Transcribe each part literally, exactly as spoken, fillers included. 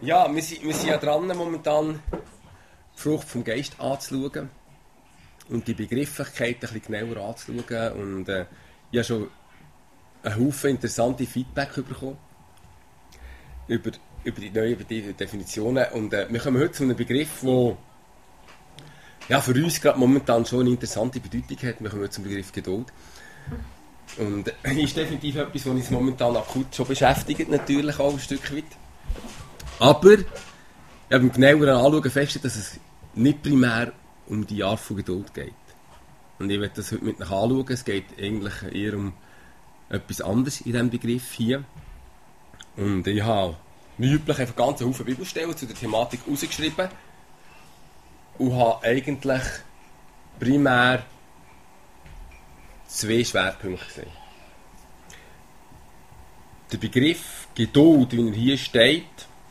Ja, wir sind, wir sind ja dran, momentan die Frucht vom Geist anzuschauen und die Begrifflichkeit ein bisschen genauer anzuschauen. Und äh, ich habe schon einen Haufen interessante Feedback bekommen über, über die neuen Definitionen. Und äh, wir kommen heute zu einem Begriff, der ja, für uns gerade momentan schon eine interessante Bedeutung hat. Wir kommen zum Begriff Geduld. Und äh, ist definitiv etwas, was uns momentan akut schon beschäftigt, natürlich auch ein Stück weit. Aber ja, beim genaueren Anschauen feststellen, dass es nicht primär um die Art von Geduld geht. Und ich werde das heute mit euch anschauen. Es geht eigentlich eher um etwas anderes in diesem Begriff hier. Und ich habe wie üblich einfach ganz Haufen Bibelstellen zu der Thematik rausgeschrieben und habe eigentlich primär zwei Schwerpunkte gesehen. Der Begriff Geduld, wie er hier steht,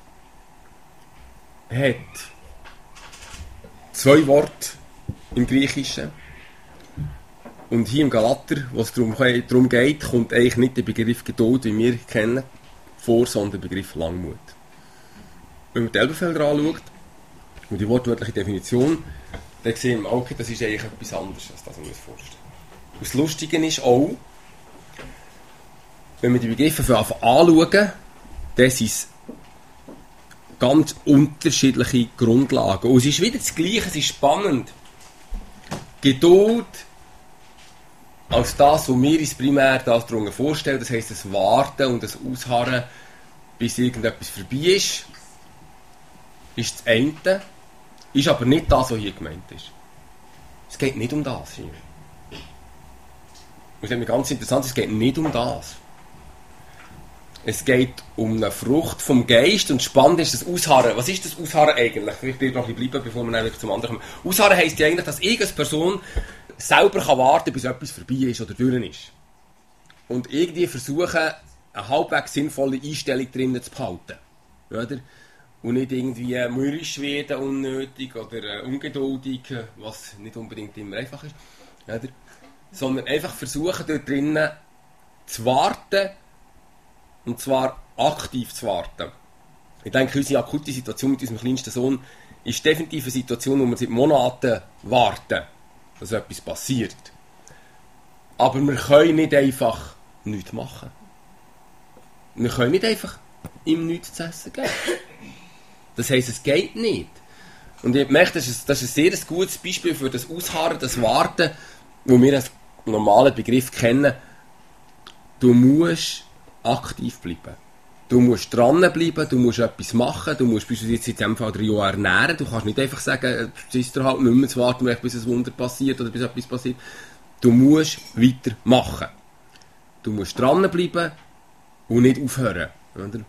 hat zwei Worte im Griechischen. Und hier im Galater, wo es darum, darum geht, kommt eigentlich nicht der Begriff Geduld, wie wir ihn kennen, vor, sondern der Begriff Langmut. Wenn man die Elberfelder anschaut und die wortwörtliche Definition, dann sehen wir, okay, das ist eigentlich etwas anderes, als das man sich vorstellt. Und das Lustige ist auch, wenn wir die Begriffe anschauen, dann sind es ganz unterschiedliche Grundlagen. Und es ist wieder das Gleiche, es ist spannend. Geduld als das, was wir uns primär darunter vorstellen, das heisst das Warten und das Ausharren, bis irgendetwas vorbei ist, ist das eine, ist aber nicht das, was hier gemeint ist. Es geht nicht um das hier. Und das ist mir ganz interessant, es geht nicht um das. Es geht um eine Frucht vom Geist und spannend ist das Ausharren. Was ist das Ausharren eigentlich? Vielleicht bleibe noch ein bisschen bleiben, bevor wir dann zum anderen kommen. Ausharren heisst ja eigentlich, dass irgendeine Person selber kann warten, bis etwas vorbei ist oder durch ist. Und irgendwie versuchen, eine halbwegs sinnvolle Einstellung drinnen zu behalten. Oder? Und nicht irgendwie mürrisch werden, unnötig oder ungeduldig, was nicht unbedingt immer einfach ist. Oder? Sondern einfach versuchen, dort drinnen zu warten, und zwar aktiv zu warten. Ich denke, unsere akute Situation mit unserem kleinsten Sohn ist definitiv eine Situation, wo wir seit Monaten warten, dass etwas passiert. Aber wir können nicht einfach nichts machen. Wir können nicht einfach ihm nichts zu essen geben. Das heisst, es geht nicht. Und ich merke, das ist, das ist ein sehr gutes Beispiel für das Ausharren, das Warten, wo wir als normalen Begriff kennen. Du musst aktiv bleiben. Du musst dranbleiben, du musst etwas machen, du musst beispielsweise jetzt in diesem Fall drei Jahre ernähren. Du kannst nicht einfach sagen, es ist dir halt nicht mehr zu warten, bis ein Wunder passiert oder bis etwas passiert. Du musst weitermachen. Du musst dranbleiben und nicht aufhören. Oder?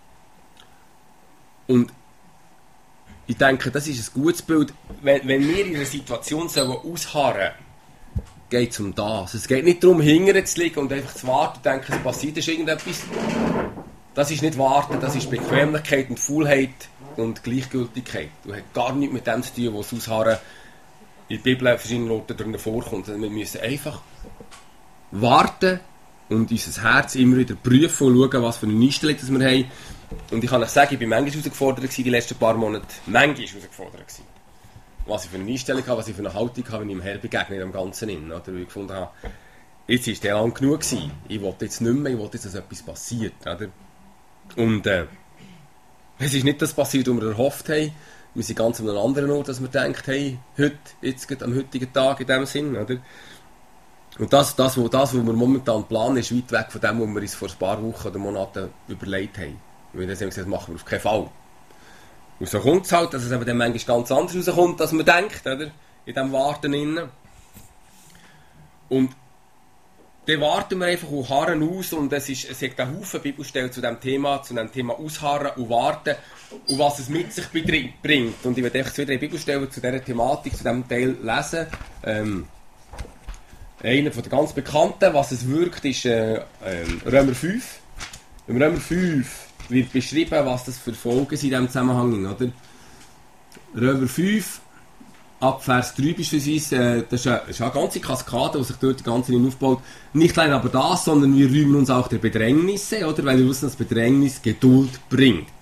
Und ich denke, das ist ein gutes Bild. Wenn, wenn wir in einer Situation ausharren sollen, geht es um das. Es geht nicht darum, hinterher zu liegen und einfach zu warten und denken, es passiert ist irgendetwas. Das ist nicht Warten, das ist Bequemlichkeit und Faulheit und Gleichgültigkeit. Du hast gar nichts mit dem zu tun, was das Ausharren in der Bibel verschiedenen Orten drin vorkommt. Wir müssen einfach warten und unser Herz immer wieder prüfen und schauen, was für eine Einstellung das wir haben. Und ich kann euch sagen, ich war manchmal herausgefordert die letzten paar Monate. Manchmal herausgefordert gewesen. Was ich für eine Einstellung habe, was ich für eine Haltung habe, wenn ich ihm Herr begegne, in dem Ganzen innen. Oder? Weil ich gefunden habe, jetzt war der lang genug gewesen. Ich wollte jetzt nicht mehr, ich wollte jetzt, dass etwas passiert. Oder? Und äh, es ist nicht das passiert, was wir erhofft haben. Wir sind ganz an einem anderen Ort, dass wir denken, hey, heute, jetzt geht am heutigen Tag in dem Sinn. Oder? Und das, das, was das, wir momentan planen, ist weit weg von dem, was wir uns vor ein paar Wochen oder Monaten überlegt haben. Weil das haben wir gesagt, das machen wir auf keinen Fall. Und so kommt es halt, dass es eben dann manchmal ganz anders rauskommt, als man denkt, oder? In diesem Warten innen. Und dann warten wir einfach und harren aus und es, ist, es hat einen Haufen Bibelstellen zu diesem Thema, zu dem Thema Ausharren und Warten und was es mit sich bringt. Und ich werde einfach zwei, drei Bibelstellen zu dieser Thematik, zu diesem Teil lesen. Ähm, einer von den ganz bekannten, was es wirkt, ist äh, äh, Römer fünf. Im Römer fünf wird beschrieben, was das für Folgen sind in diesem Zusammenhang. Oder? Römer fünf, ab Vers drei beispielsweise, äh, das, ist eine, das ist eine ganze Kaskade, die sich dort die ganze Zeit aufbaut. Nicht allein aber das, sondern wir rühmen uns auch der Bedrängnisse, oder? Weil wir wissen, dass Bedrängnis Geduld bringt.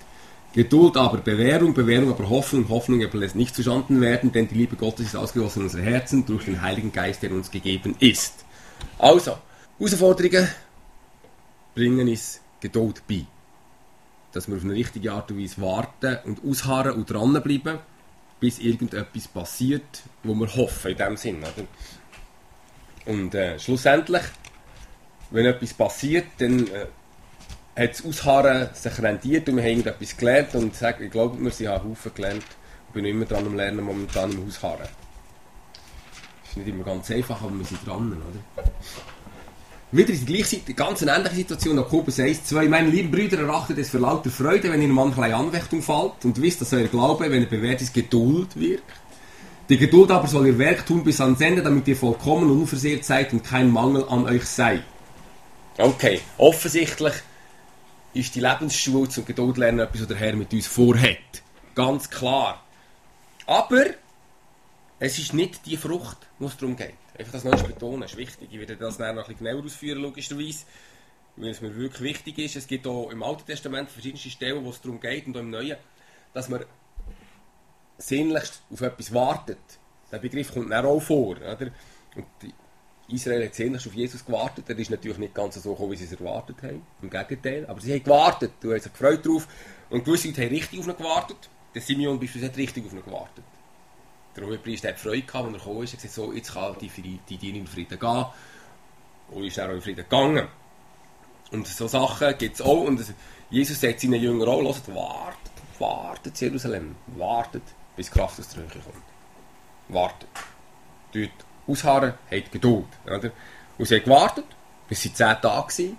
Geduld aber Bewährung, Bewährung aber Hoffnung, Hoffnung aber lässt nicht zustanden werden, denn die Liebe Gottes ist ausgegossen in unsere Herzen durch den Heiligen Geist, der uns gegeben ist. Also, Herausforderungen bringen uns Geduld bei. Dass wir auf eine richtige Art und Weise warten und ausharren und dranbleiben, bis irgendetwas passiert, wo wir hoffen, in dem Sinn. Oder? Und äh, schlussendlich, wenn etwas passiert, dann äh, hat das Ausharren sich rentiert und wir haben irgendetwas gelernt und sagen, ich glaube, wir haben einen Haufen gelernt und bin immer dran am Lernen, momentan im Ausharren. Das ist nicht immer ganz einfach, aber wir sind dran, oder? Wieder in die gleiche, ganz eine ähnliche Situation, Jakobus eins, zwei. Meine lieben Brüder, erachtet es für lauter Freude, wenn ihr mancherlei Anfechtung fällt und wisst, dass euer Glaube, wenn er bewährt ist, Geduld wirkt. Die Geduld aber soll ihr Werk tun bis ans Ende, damit ihr vollkommen und unversehrt seid und kein Mangel an euch sei. Okay, offensichtlich ist die Lebensschule zum Geduldlernen etwas, was der Herr mit uns vorhat. Ganz klar. Aber es ist nicht die Frucht, wo es darum geht. Einfach das noch zu betonen, ist wichtig. Ich werde das nachher noch ein bisschen genauer ausführen, logischerweise, weil es mir wirklich wichtig ist. Es gibt auch im Alten Testament verschiedene Stellen, wo es darum geht, und auch im Neuen, dass man sinnlichst auf etwas wartet. Der Begriff kommt dann auch vor. Oder? Und Israel hat sinnlichst auf Jesus gewartet. Er ist natürlich nicht ganz so gekommen, wie sie es erwartet haben. Im Gegenteil. Aber sie haben gewartet. Du hast sich gefreut drauf. Und gewisse Leute haben richtig auf ihn gewartet. Der Simeon beispielsweise hat richtig auf ihn gewartet. Der Hohepriester hat Freude gehabt, als er gekommen ist. Er hat gesagt, so, jetzt kann die, die Diener in Frieden gehen. Und ist dann auch in Frieden gegangen. Und so Sachen gibt es auch. Und Jesus sagt seinen Jüngern auch, hört, wartet, wartet Jerusalem. Wartet, bis die Kraft aus der Höhe kommt. Wartet. Dort ausharren, habt Geduld. Oder? Und sie haben gewartet, bis sie zehn Tage waren.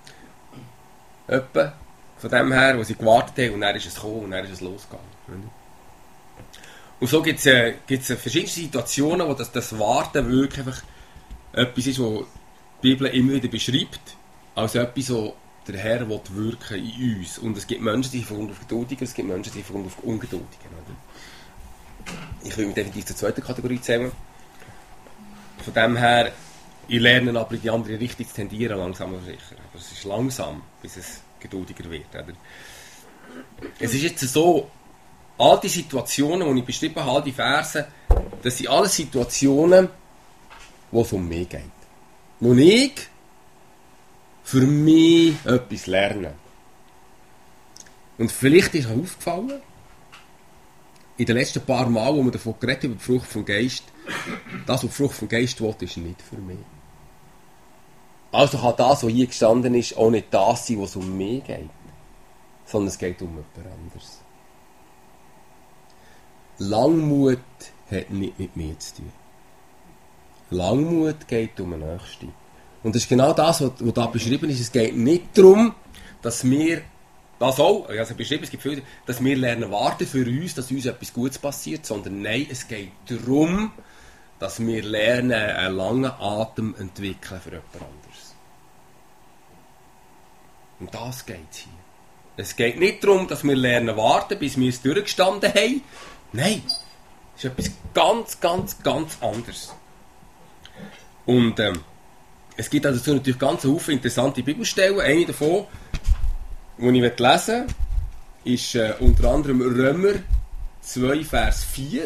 Etwa von dem her, wo sie gewartet haben. Und dann ist es gekommen und dann ist es losgegangen. Oder? Und so gibt es äh, verschiedene Situationen, wo das, das Warten wirklich einfach etwas ist, was die Bibel immer wieder beschreibt, als etwas, wo der Herr will wirken in uns. Und es gibt Menschen, die sind von Grund auf geduldiger, es gibt Menschen, die sind von Grund auf ungeduldiger. Oder? Ich will mich definitiv zur zweiten Kategorie zählen. Von dem her, ich lerne aber in die andere Richtung zu tendieren, langsam aber sicher. Aber es ist langsam, bis es geduldiger wird. Oder? Es ist jetzt so, all die Situationen, die ich beschrieben habe, all die Verse, das sind alles Situationen, wo es um mich geht. Wo ich für mich etwas lerne. Und vielleicht ist euch aufgefallen, in den letzten paar Mal, wo wir davon geredet haben, über die Frucht vom Geist, das, was die Frucht vom Geist will, ist nicht für mich. Also kann das, was hier gestanden ist, auch nicht das sein, was um mich geht, sondern es geht um jemand anderes. Langmut hat nicht mit mir zu tun. Langmut geht um den Nächsten. Und das ist genau das, was, was da beschrieben ist. Es geht nicht darum, dass wir, das auch, also beschrieben, es gibt viele, dass wir lernen warten für uns, dass uns etwas Gutes passiert, sondern nein, es geht darum, dass wir lernen, einen langen Atem entwickeln für jemand anderes. Und das geht es hier. Es geht nicht darum, dass wir lernen warten, bis wir es durchgestanden haben. Nein, es ist etwas ganz, ganz, ganz anderes. Und ähm, es gibt dazu natürlich ganz viele interessante Bibelstellen. Eine davon, die ich lesen möchte, ist äh, unter anderem Römer zwei, Vers vier,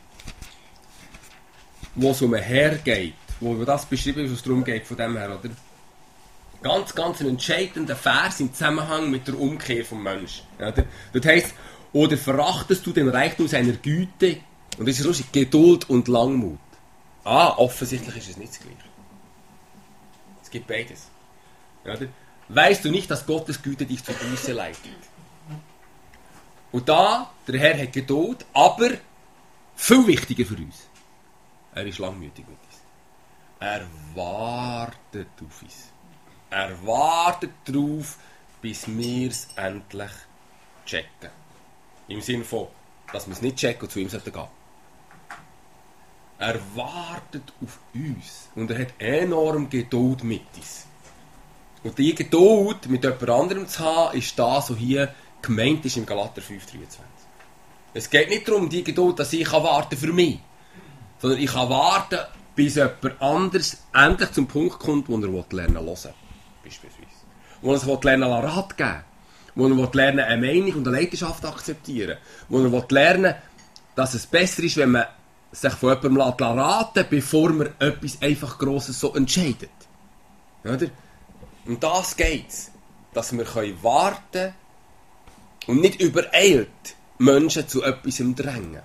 wo es um einen Herr geht, wo das beschrieben ist, was es darum geht von dem her, oder? Ganz, ganz ein entscheidender Vers im Zusammenhang mit der Umkehr vom Menschen. Oder? Das heisst, oder verachtest du den Reichtum seiner Güte? Und das ist lustig, Geduld und Langmut. Ah, offensichtlich ist es nicht das Gleiche. Es gibt beides. Oder? Weißt du nicht, dass Gottes Güte dich zur Buße leitet? Und da, der Herr hat Geduld, aber viel wichtiger für uns. Er ist langmütig mit uns. Er wartet auf uns. Er wartet darauf, bis wir es endlich checken. Im Sinne von, dass wir es nicht checken und zu ihm gehen sollten. Er wartet auf uns. Und er hat enorm Geduld mit uns. Und die Geduld mit jemand anderem zu haben, ist das, was hier gemeint ist im Galater fünf dreiundzwanzig. Es geht nicht darum, die Geduld, dass ich warten für mich. Sondern ich kann warten, bis jemand anderes endlich zum Punkt kommt, wo er lernen will. Beispielsweise. Wo er sich lernen Rat geben will. wo er lernen will, eine Meinung und eine Leidenschaft zu akzeptieren, wo er will lernen, dass es besser ist, wenn man sich von jemandem raten lässt, bevor man etwas einfach Grosses so entscheidet. Oder? Und das geht's, dass wir warten können und nicht übereilt Menschen zu etwas drängen.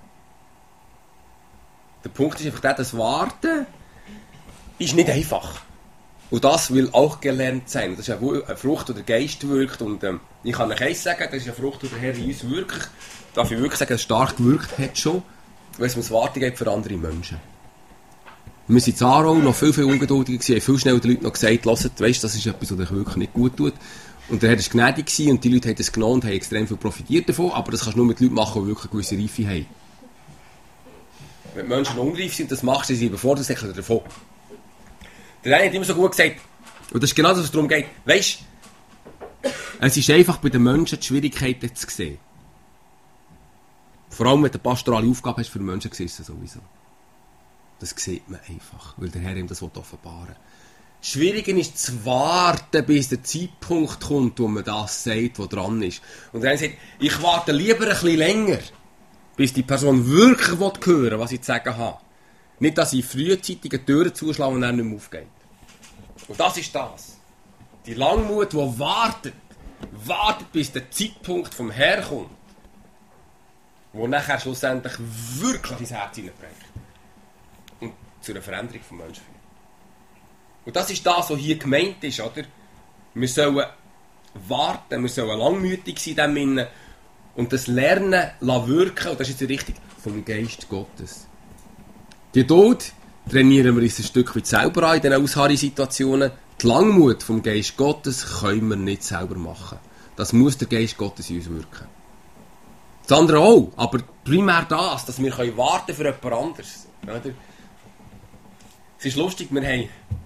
Der Punkt ist einfach der, das Warten ist nicht einfach. Und das will auch gelernt sein. Das ist eine Frucht, die der Geist wirkt. Und ähm, ich kann euch eins sagen, das ist eine Frucht, die der Herr in uns wirklich, darf ich wirklich sagen, stark gewirkt hat schon, weil es ums Warten geht für andere Menschen. Wir sind in Aarau noch viel, viel ungeduldiger gewesen, haben viel schneller die Leute noch gesagt, hört, weisst, das ist etwas, was euch wirklich nicht gut tut. Und der Herr war gnädig gewesen, und die Leute haben das genommen und haben extrem viel profitiert davon, aber das kannst du nur mit Leuten machen, die wirklich eine gewisse Reife haben. Wenn die Menschen unreif sind, das machst du, sie überfordern sich davon. Der eine hat immer so gut gesagt, und das ist genau das, was es darum geht, weisst, es ist einfach bei den Menschen die Schwierigkeiten zu sehen. Vor allem, wenn du eine pastorale Aufgabe hast für Menschen, siehst du sowieso. Das sieht man einfach, weil der Herr ihm das offenbaren will. Das Schwierige ist zu warten, bis der Zeitpunkt kommt, wo man das sagt, was dran ist. Und der eine sagt, ich warte lieber ein bisschen länger, bis die Person wirklich hören will, was ich zu sagen habe. Nicht, dass ich frühzeitig eine Tür zuschlage und dann nicht mehr aufgeht. Und das ist das. Die Langmut, die wartet, wartet, bis der Zeitpunkt vom Herrn kommt, wo nachher schlussendlich wirklich ins Herz hineinbringt und zu einer Veränderung des Menschen führt. Und das ist das, was hier gemeint ist, oder? Wir sollen warten, wir sollen langmütig sein in dem und das Lernen lassen wirken, und das ist jetzt richtig, vom Geist Gottes. Die Geduld trainieren wir uns ein Stück weit selber an in diesen Ausharrungssituationen. Die Langmut vom Geist Gottes können wir nicht selber machen. Das muss der Geist Gottes in uns wirken. Das andere auch, aber primär das, dass wir warten für jemand anderes. Oder? Es ist lustig, wir haben,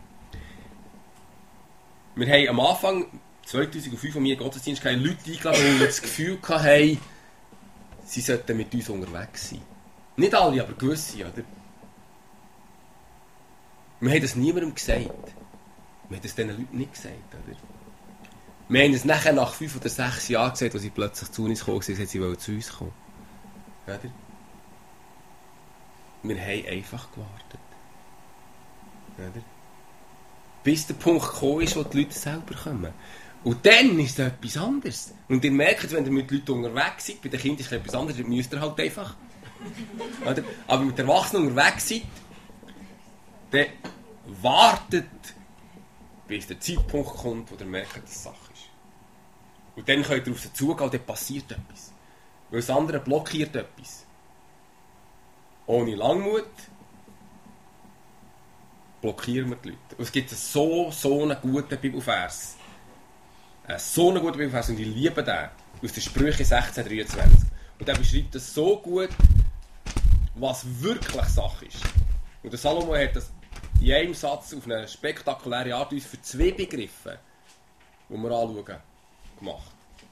wir haben am Anfang zweitausendfünf, als wir Gottesdienst hatten, Leute eingeladen, die das Gefühl hatten, sie sollten mit uns unterwegs sein. Nicht alle, aber gewisse, oder? Wir haben das niemandem gesagt. Wir haben das diesen Leuten nicht gesagt, oder? Wir haben es nachher nach fünf oder sechs Jahren gesagt, als sie plötzlich zu uns gekommen sind, sie wollen zu uns kommen. Oder? Wir haben einfach gewartet. Oder? Bis der Punkt gekommen ist, wo die Leute selber kommen. Und dann ist es etwas anderes. Und ihr merkt, wenn ihr mit Leuten unterwegs seid, bei den Kindern ist es etwas anderes, dann müsst ihr halt einfach. Oder? Aber mit Erwachsenen unterwegs seid, dann wartet, bis der Zeitpunkt kommt, wo ihr merkt, dass es Sache ist. Und dann könnt ihr auf sie zugehen und dann passiert etwas. Weil das andere blockiert etwas. Ohne Langmut blockieren wir die Leute. Und es gibt so, so einen guten Bibelvers. Äh, so einen guten Bibelvers, und ich liebe den. Aus der Sprüche sechzehn dreiundzwanzig. Und der beschreibt das so gut, was wirklich Sache ist. Und der Salomo hat das in einem Satz auf eine spektakuläre Art uns für zwei Begriffe, die wir anschauen, gemacht.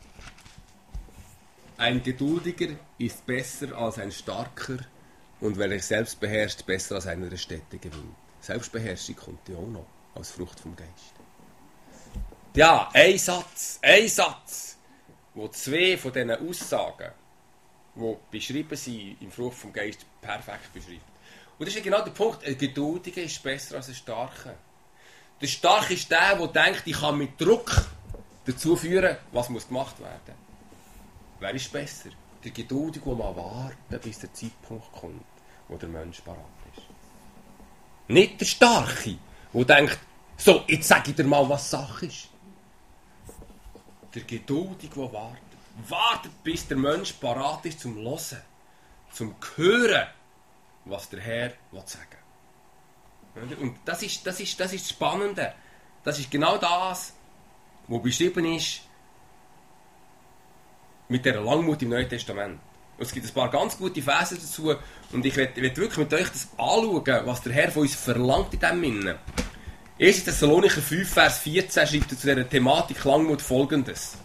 Ein Geduldiger ist besser als ein Starker, und wer sich selbst beherrscht, besser als einer der Städte gewinnt. Selbstbeherrschung kommt ja auch noch als Frucht vom Geist. Ja, ein Satz, ein Satz, wo zwei von diesen Aussagen, die beschrieben sind im Frucht vom Geist, perfekt beschreibt. Und das ist genau der Punkt, ein Geduldiger ist besser als ein Starker. Der Starke ist der, der denkt, ich kann mit Druck dazu führen, was muss gemacht werden. Wer ist besser? Der Geduldige, der mal warten, bis der Zeitpunkt kommt, wo der Mensch parat ist. Nicht der Starke, der denkt, so, jetzt sage ich dir mal, was Sache ist. Der Geduldige, der wartet. Wartet, bis der Mensch parat ist zum Hören, zum Hören, was der Herr sagen will. Und das ist, das ist, das ist das Spannende. Das ist genau das, was beschrieben ist mit dieser Langmut im Neuen Testament. Und es gibt ein paar ganz gute Verse dazu, und ich werde wirklich mit euch das anschauen, was der Herr von uns verlangt in diesem Sinne. erster Thessalonicher fünf, Vers vierzehn schreibt er zu dieser Thematik Langmut Folgendes.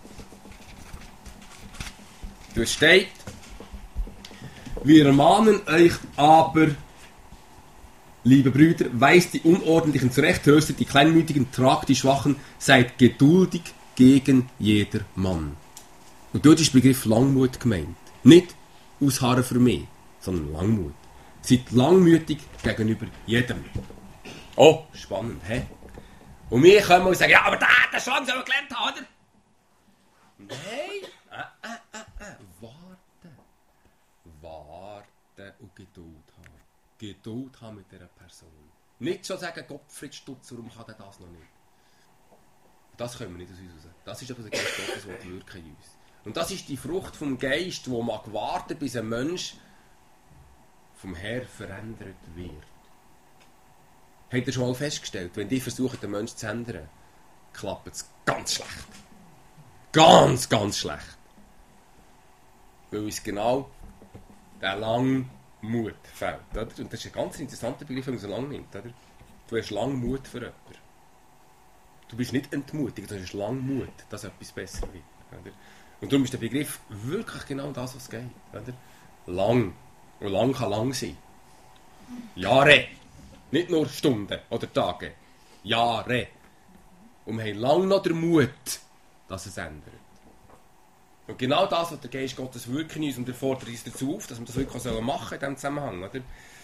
Dort steht: Wir ermahnen euch aber, liebe Brüder, weist die Unordentlichen zurecht, tröstet die Kleinmütigen, tragt die Schwachen, seid geduldig gegen jedermann. Und dort ist der Begriff Langmut gemeint. Nicht ausharren für mich, sondern Langmut. Seid langmütig gegenüber jedem. Oh, spannend, hä? Und wir können mal sagen, ja, aber der hat das schon langsam gelernt, oder? Nein, äh, äh, äh, äh. Warten. Warten und Geduld haben. Geduld haben mit dieser Person. Nicht schon sagen, Gottfried Stutz, warum kann der das noch nicht? Das können wir nicht aus uns raus. Das ist aber der Geist Gottes, der wirkt in uns. Und das ist die Frucht vom Geist, die mag warten, bis ein Mensch vom Herrn verändert wird. Habt ihr schon mal festgestellt, wenn die versuchen, den Menschen zu ändern, klappt es ganz schlecht. Ganz, ganz schlecht. Weil uns genau der Langmut fehlt. Oder? Und das ist ein ganz interessanter Begriff, wenn man so lange nimmt. Oder? Du hast Langmut für jemanden. Du bist nicht entmutigt, du hast Langmut, dass etwas besser wird. Oder? Und darum ist der Begriff wirklich genau das, was geht. Oder? Lang. Und lang kann lang sein. Jahre. Nicht nur Stunden oder Tage. Jahre. Und wir haben lange noch den Mut, dass es ändert. Und genau das, was der Geist Gottes wirkt in uns, und er fordert uns dazu auf, dass wir das wirklich machen in diesem Zusammenhang. Oder?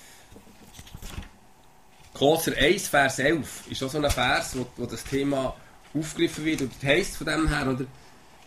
Kolosser eins, Vers elf ist auch so ein Vers, wo, wo das Thema aufgegriffen wird. Und das heisst von dem her, oder,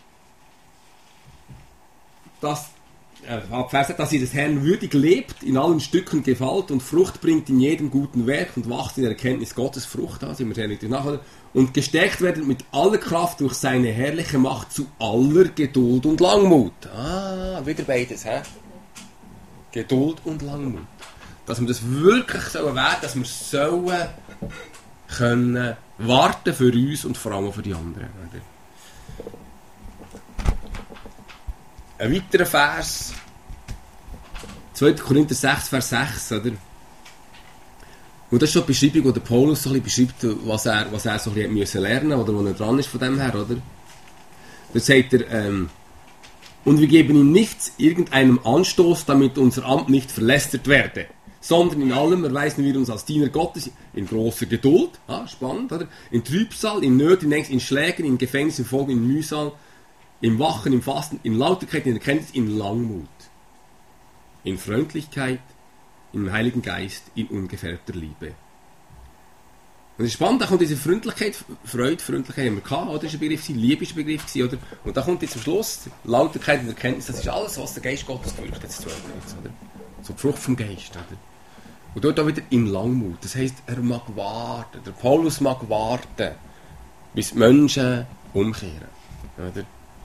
dass, äh, Vers, dass ihr des Herrn würdig lebt, in allen Stücken gefällt und Frucht bringt in jedem guten Werk und wächst in der Erkenntnis Gottes Frucht an, sind wir sehr nicht nach, oder? Und gestärkt werden mit aller Kraft durch seine herrliche Macht zu aller Geduld und Langmut. Ah, wieder beides, hä? Geduld und Langmut. Dass wir das wirklich so werden, dass wir sollen können warten für uns und vor allem für die anderen. Oder? Ein weiterer Vers, zweiter Korinther sechs, Vers sechs, oder? Und das ist schon die Beschreibung, wo der Paulus so ein bisschen beschreibt, was er, was er so ein bisschen müssen lernen oder wo er dran ist von dem her, oder? Da sagt er, ähm, und wir geben ihm nichts, irgendeinem Anstoß, damit unser Amt nicht verlästert werde, sondern in allem erweisen wir uns als Diener Gottes in großer Geduld, ah, spannend, oder? In Trübsal, in Nöten, in Ängsten, in Schlägen, in Gefängnissen, in Folgen, in Mühsal, im Wachen, im Fasten, in Lauterkeit, in Erkenntnis, in Langmut, in Freundlichkeit, im Heiligen Geist, in ungefärbter Liebe. Und es ist spannend, da kommt diese Freundlichkeit, Freude, Freundlichkeit haben wir gehabt, oder? Das war ein Begriff, Liebe ist ein Begriff, oder? Und da kommt jetzt zum Schluss Lauterkeit und Erkenntnis, das ist alles, was der Geist Gottes gewirkt hat, oder? So die Frucht vom Geist, oder? Und dort auch wieder in Langmut. Das heisst, er mag warten, der Paulus mag warten, bis die Menschen umkehren, oder?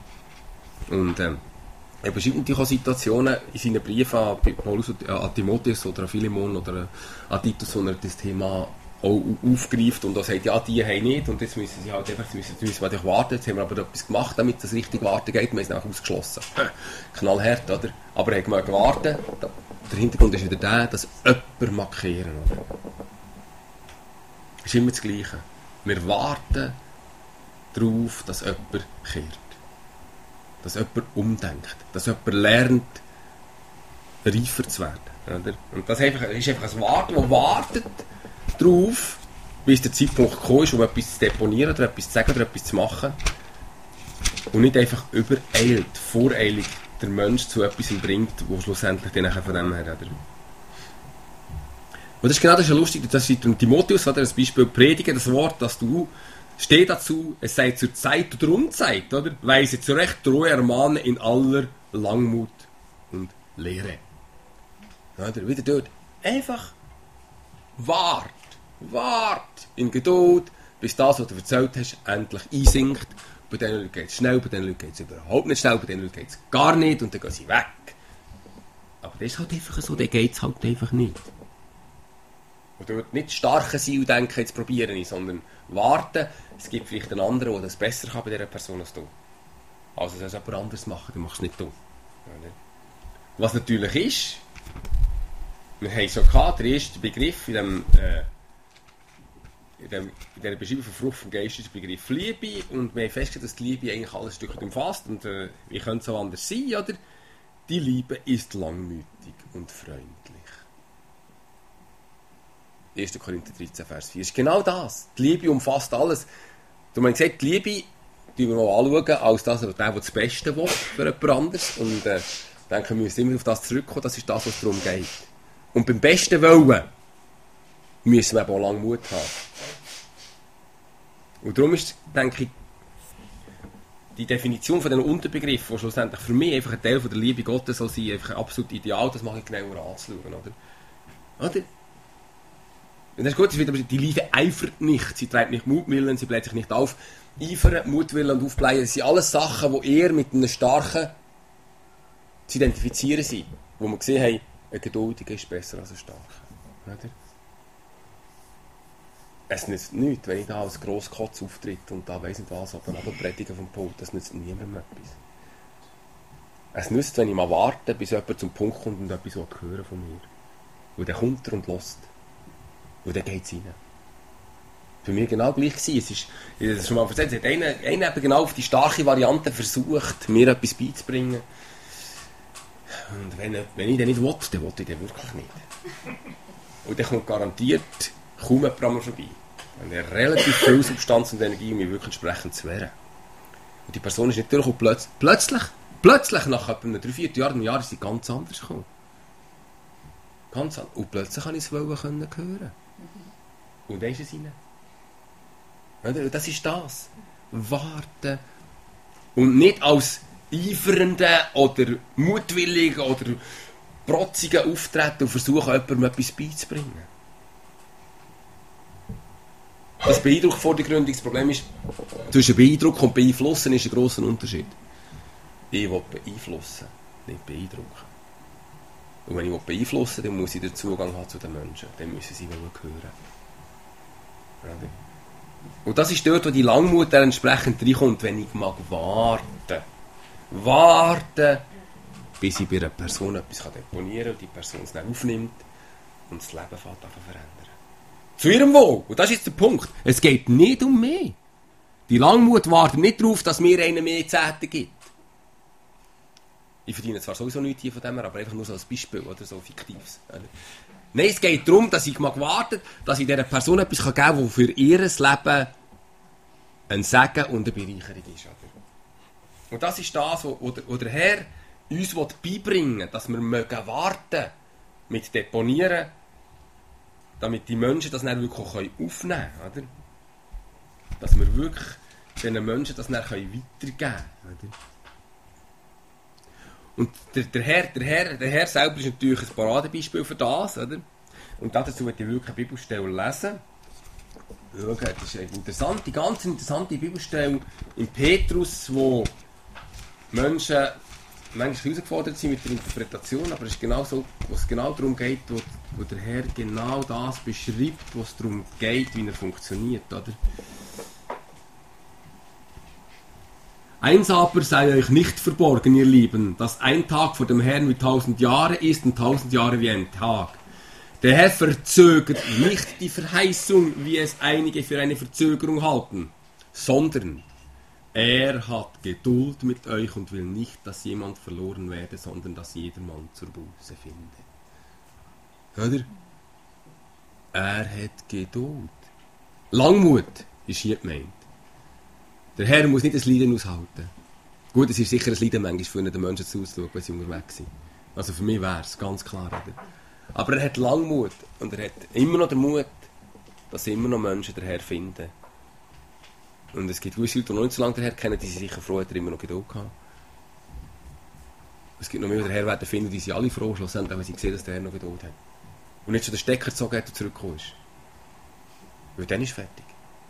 Und ähm, er beschreibt natürlich auch Situationen in seinen Briefen an Paulus, an Timotheus oder an Philemon oder an Titus, wo er das Thema auch aufgreift und auch sagt, ja, die haben nicht und jetzt müssen sie halt einfach müssen, müssen wir warten. Jetzt haben wir aber etwas gemacht, damit das richtig warten geht. Wir haben es nachher ausgeschlossen. Knallhart, oder? Aber er hat gewartet. Der Hintergrund ist wieder der, dass jemand markieren mag. Das ist immer das Gleiche. Wir warten darauf, dass jemand kehrt. Dass jemand umdenkt. Dass jemand lernt, reifer zu werden. Oder? Und das ist einfach, ist einfach ein Warten, das wartet darauf, bis der Zeitpunkt gekommen ist, um etwas zu deponieren oder etwas zu sagen oder etwas zu machen. Und nicht einfach übereilt, voreilig der Mensch zu etwas bringt, wo schlussendlich dann von dem her. Oder? Und das ist genau das ist ja lustig, das ist in Timotheus, oder? Das Beispiel Predigen, das Wort, dass du steht dazu, es sei zur Zeit oder Unzeit, oder? Weise zurecht, drohe, ermahne in aller Langmut und Lehre. Oder? Wieder dort. Einfach wart, wart in Geduld, bis das, was du erzählt hast, endlich einsinkt. Bei den Leuten geht es schnell, bei den Leuten geht es überhaupt nicht schnell, bei den Leuten geht es gar nicht und dann gehen sie weg. Aber das ist halt einfach so, dann geht es halt einfach nicht. Und dort nicht starke sein und denken, jetzt probiere ich, sondern warten, es gibt vielleicht einen anderen, der das besser kann bei dieser Person als du. Also soll es jemand anderes machen, dann machst du es nicht du. Was natürlich ist, wir haben so gehabt, der erste Begriff in dem, äh, in dem in dieser Beschreibung von Frucht vom Geist ist der Begriff Liebe und wir haben festgestellt, dass die Liebe eigentlich alles Stückchen umfasst und äh, wie könnte es so anders sein, oder? Die Liebe ist langmütig und freundlich. erster Korinther dreizehn, Vers vier. Ist genau das. Die Liebe umfasst alles. Du hast gesagt, die Liebe die wir mal anschauen, als das, der, der das Beste will für jemand anderes. Und äh, denke, wir müssen immer auf das zurückkommen, das ist das, was darum geht. Und beim besten Wollen müssen wir eben auch lange Mut haben. Und darum ist, denke ich, die Definition von diesen Unterbegriffen, die schlussendlich für mich einfach ein Teil von der Liebe Gottes soll sein, einfach ein absolut ideal, das mache ich genauer anzuschauen, oder? Oder? Und das ist gut, das ist wieder, die Liebe eifert nicht, sie treibt nicht Mutwillen, sie bläht sich nicht auf. Eifern, Mutwillen und Aufbleiben, das sind alles Sachen, die eher mit einem starken zu identifizieren sind. Wo wir gesehen haben, ein Geduldiger ist besser als ein Starker. Oder? Es nützt nichts, wenn ich da als Grosskotz auftritt und da weiss nicht was, aber predigen vom Pult, das nützt niemandem etwas. Es nützt, wenn ich mal warte, bis jemand zum Punkt kommt und etwas hören von mir. Und dann kommt er und lässt. Und dann geht es rein. Für mich genau gleich gewesen. Es ist, ich habe das schon mal erzählt, es hat einer, einer eben genau auf die starke Variante versucht, mir etwas beizubringen. Und wenn, wenn ich den nicht will, dann will ich den wirklich nicht. Und dann kommt garantiert kaum jemand an mir vorbei. Und er hat relativ viel Substanz und Energie, um mich wirklich entsprechend zu wehren. Und die Person ist nicht durchgekommen. Plötz, plötzlich, plötzlich, nach etwa einem drei, vier Jahren, einem Jahr, ist sie ganz anders gekommen. Ganz anders. Und plötzlich konnte ich es hören. Und dann ist es rein. Und das ist das. Warten. Und nicht als eifernden oder mutwilligen oder protzigen Auftreten und versuchen, jemandem etwas beizubringen. Das Beeindruck vordergründig, das Problem ist, zwischen Beeindruck und Beeinflussen ist ein grosser Unterschied. Ich will beeinflussen, nicht beeindrucken. Und wenn ich beeinflussen will, dann muss ich den Zugang haben zu den Menschen. Dann müssen sie hören. Und das ist dort, wo die Langmut entsprechend reinkommt, wenn ich mag warten. Warten, bis ich bei einer Person etwas deponieren kann und die Person es dann aufnimmt und das Leben fängt an zu verändern. Zu ihrem Wohl. Und das ist jetzt der Punkt. Es geht nicht um mich. Die Langmut wartet nicht darauf, dass mir einer mehr Zehnten gibt. Ich verdiene zwar sowieso nichts hier von dem her, aber einfach nur so als Beispiel oder so fiktives. Nein, es geht darum, dass ich mag warten, dass ich dieser Person etwas geben kann, das für ihr Leben ein Segen und eine Bereicherung ist. Und das ist das, was der Herr uns beibringen will, dass wir mögen warten mit Deponieren, damit die Menschen das dann wirklich aufnehmen können. Oder? Dass wir wirklich diesen Menschen das dann weitergeben können. Und der, der, Herr, der, Herr, der Herr selber ist natürlich ein Paradebeispiel für das. Oder? Und dazu möchte ich wirklich eine Bibelstelle lesen. Schauen, das ist eine interessante, ganz interessante Bibelstelle in Petrus, wo Menschen manchmal herausgefordert sind mit der Interpretation, aber es ist genau so, wo es genau darum geht, wo, wo der Herr genau das beschreibt, wo es darum geht, wie er funktioniert. Oder? Eins aber sei euch nicht verborgen, ihr Lieben, dass ein Tag vor dem Herrn wie tausend Jahre ist und tausend Jahre wie ein Tag. Der Herr verzögert nicht die Verheißung, wie es einige für eine Verzögerung halten, sondern er hat Geduld mit euch und will nicht, dass jemand verloren werde, sondern dass jedermann zur Buße finde. Oder? Er hat Geduld. Langmut ist hier gemeint. Der Herr muss nicht das Leiden aushalten. Gut, es ist sicher ein Leiden manchmal für den Menschen zuzuschauen, wenn sie unterwegs sind. Also für mich wäre es ganz klar. Oder? Aber er hat Langmut und er hat immer noch den Mut, dass immer noch Menschen den Herr finden. Und es gibt gewisse Leute, die noch nicht so lange den Herr kennen, die sind sicher froh, dass er immer noch Geduld hat. Es gibt noch mehr, die den Herr werden finden, die sind alle froh, schlussendlich, wenn sie sehen, dass der Herr noch Geduld hat. Und nicht schon den Stecker gezogen hat und zurückgekommen ist. Weil dann ist fertig.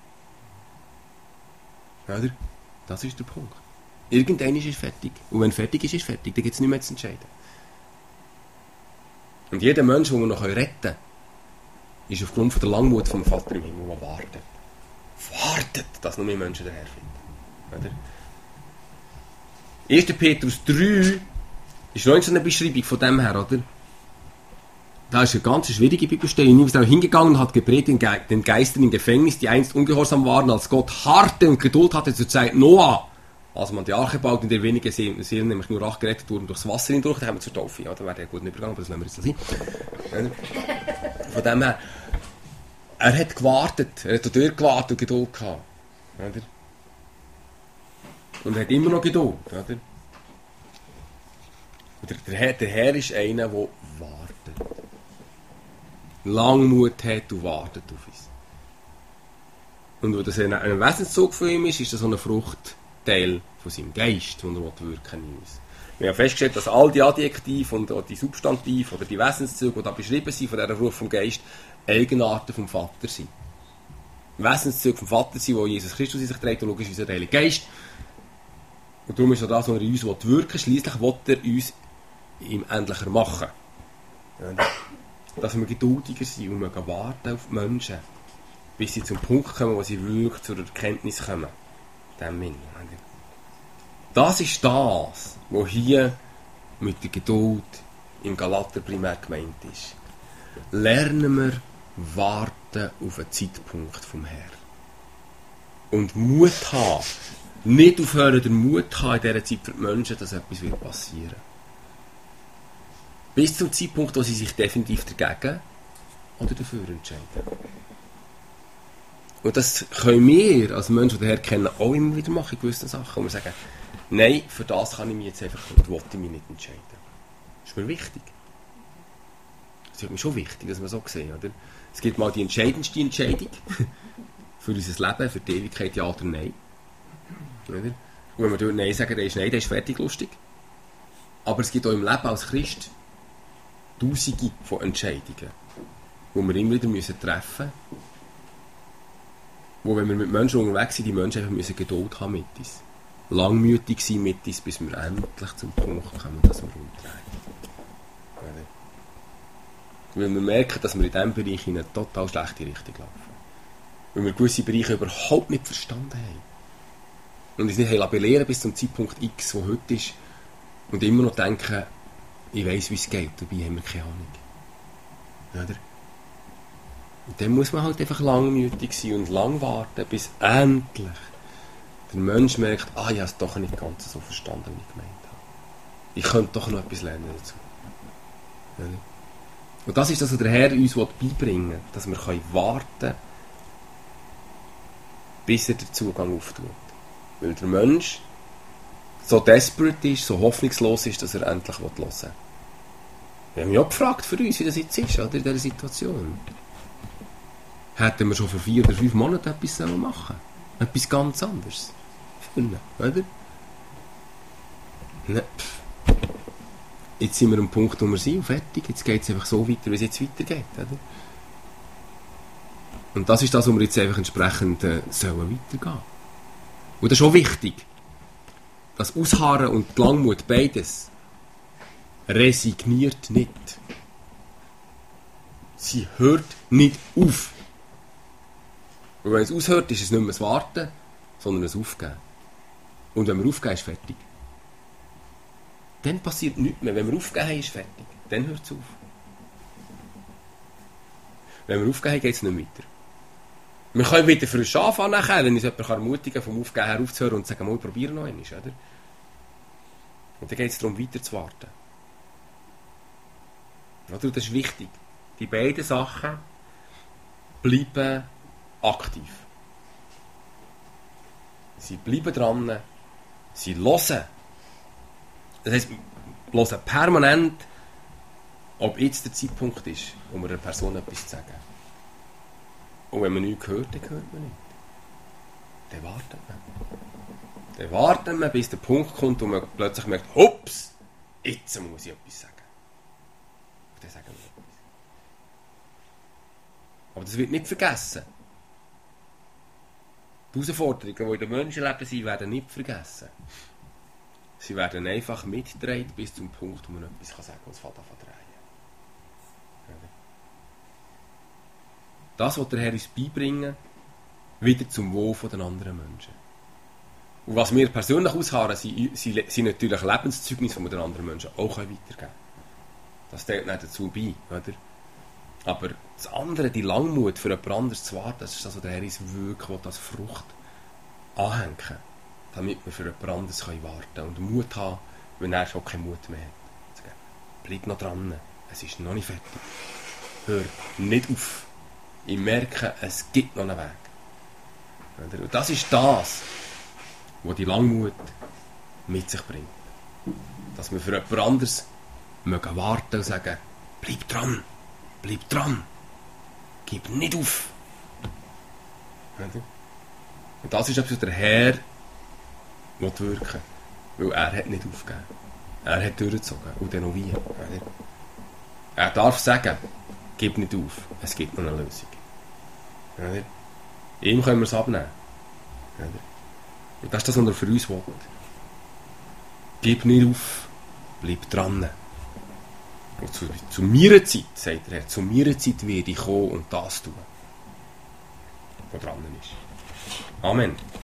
Oder? Das ist der Punkt. Irgendwann ist es fertig. Und wenn fertig ist, ist es fertig. Dann gibt es nichts mehr zu entscheiden. Und jeder Mensch, den wir noch retten können, ist aufgrund von der Langmut vom Vater im Himmel, der wartet. Wartet, dass noch mehr Menschen den Herr finden. Oder? erster Petrus drei ist noch so eine Beschreibung von dem her, oder? Da ist eine ganz schwierige Bibelstelle. Niemand ist auch hingegangen und hat gepredigt den Geistern im Gefängnis, die einst ungehorsam waren, als Gott harte und Geduld hatte zur Zeit Noah. Als man die Arche baut, in der wenige Seelen, nämlich nur acht gerettet wurden, durchs Wasser hindurch, da haben wir zur Taufe. Ja, da wäre der gut übergegangen, aber das lassen wir jetzt so sein. Von dem her, er hat gewartet, er hat dort gewartet und Geduld gehabt. Oder? Und hat immer noch Geduld, oder? Und der, der, Herr, der Herr ist einer, der wartet. Langmut hat und wartet auf uns. Und weil das ein, ein Wesenszug von ihm ist, ist das so ein Fruchtteil von seinem Geist, den er wirken in uns. Wir haben festgestellt, dass all die Adjektive und auch die Substantive oder die Wesenszüge, die da beschrieben sind von dieser Frucht vom Geist, Eigenarten vom Vater sind. Wesenszüge vom Vater sind, die Jesus Christus in sich trägt, und logisch ist der Heilige Geist. Und darum ist er das, was er in uns wirken will. Schliesslich will er uns ihm endlicher machen. Dass wir geduldiger sind und wir warten auf die Menschen, bis sie zum Punkt kommen, wo sie wirklich zur Erkenntnis kommen. Das ist das, was hier mit der Geduld im Galater primär gemeint ist. Lernen wir warten auf einen Zeitpunkt vom Herrn. Und Mut haben. Nicht aufhören, den Mut haben in dieser Zeit für die Menschen, dass etwas passieren wird. Bis zum Zeitpunkt, wo sie sich definitiv dagegen oder dafür entscheiden. Und das können wir als Menschen, die den Herrn kennen, auch immer wieder machen in gewissen Sachen. Und wir sagen, nein, für das kann ich mich jetzt einfach nicht, will ich mich nicht entscheiden. Das ist mir wichtig. Das ist mir schon wichtig, dass wir so sehen, oder? Es gibt mal die entscheidendste Entscheidung für unser Leben, für die Ewigkeit, ja oder nein. Oder? Und wenn wir dort Nein sagen, dann ist Nein, dann ist fertig lustig. Aber es gibt auch im Leben als Christ Tausende von Entscheidungen, die wir immer wieder müssen treffen müssen. Wo, wenn wir mit Menschen unterwegs sind, die Menschen einfach müssen Geduld haben mit uns. Langmütig sein mit uns, bis wir endlich zum Punkt kommen, dass wir umdrehen. Weil wir merken, dass wir in diesem Bereich in eine total schlechte Richtung laufen. Weil wir gewisse Bereiche überhaupt nicht verstanden haben. Und uns nicht belehren bis zum Zeitpunkt X, der heute ist. Und immer noch denken, ich weiss, wie es geht, dabei haben wir keine Ahnung. Oder? Und dann muss man halt einfach langmütig sein und lang warten, bis endlich der Mensch merkt, ah, ich habe es doch nicht ganz so verstanden, wie ich gemeint habe. Ich könnte doch noch etwas lernen dazu. Oder? Und das ist das, was der Herr uns beibringen will, dass wir warten können, bis er den Zugang auftut. Weil der Mensch so desperate ist, so hoffnungslos ist, dass er endlich hören will. Wir haben ja auch gefragt für uns, wie das jetzt ist, oder, in dieser Situation. Hätten wir schon vor vier oder fünf Monaten etwas machen sollen. Etwas ganz anderes. Finden, oder? Ne, jetzt sind wir am Punkt, wo wir sind, und fertig. Jetzt geht es einfach so weiter, wie es jetzt weitergeht, oder? Und das ist das, wo wir jetzt einfach entsprechend äh, sollen weitergehen. Und das ist auch wichtig. Das Ausharren und die Langmut, beides, resigniert nicht. Sie hört nicht auf. Und wenn es aushört, ist es nicht mehr das Warten, sondern das Aufgeben. Und wenn wir aufgeben, ist fertig. Dann passiert nichts mehr. Wenn wir aufgeben haben, ist fertig. Dann hört es auf. Wenn wir aufgeben haben, geht es nicht weiter. Wir können wieder frisch anfangen nachher, wenn uns jemand ermutigen kann, vom Aufgeben her aufzuhören und sagen, mal, probieren noch einmal, oder? Und dann geht es darum, weiter zu warten. Oder? Das ist wichtig. Die beiden Sachen bleiben aktiv. Sie bleiben dran, sie hören. Das heisst, hören permanent, ob jetzt der Zeitpunkt ist, um einer Person etwas zu sagen. Und wenn man nichts hört, dann hört man nicht. Dann wartet man. Dann wartet man, bis der Punkt kommt, wo man plötzlich merkt, hups, jetzt muss ich etwas sagen. Und dann sagen wir etwas. Aber das wird nicht vergessen. Die Herausforderungen, die in den Menschenleben sind, werden nicht vergessen. Sie werden einfach mitgedreht bis zum Punkt, wo man etwas sagen kann, was fängt an zu drehen. Das will der Herr uns beibringen, wieder zum Wohl der anderen Menschen. Und was wir persönlich ausharren, sind, sind natürlich Lebenszeugnisse, die wir den anderen Menschen auch weitergeben können. Das steht nicht dazu bei, oder? Aber das andere, die Langmut für jemand anderes zu warten, das ist das, was der Herr uns wirklich als Frucht anhängen kann, damit wir für jemand anderes warten können und Mut haben, wenn er schon keinen Mut mehr hat. Bleib noch dran, es ist noch nicht fertig. Hör nicht auf. Ich merke, es gibt noch einen Weg. Und das ist das, die die Langmut mit sich bringt. Dass wir für jemand anderes mögen warten und sagen, bleib dran, bleib dran, gib nicht auf. Und das ist etwas, was der Herr wirken will. Weil er hat nicht aufgegeben. Er hat durchgezogen. Und dann noch wie. Er darf sagen, gib nicht auf, es gibt noch eine Lösung. Ihm können wir es abnehmen. Und das ist das, was er für uns will. Gib nicht auf, bleib dran. Und zu, zu meiner Zeit, sagt er, zu meiner Zeit werde ich kommen und das tun, was dran ist. Amen.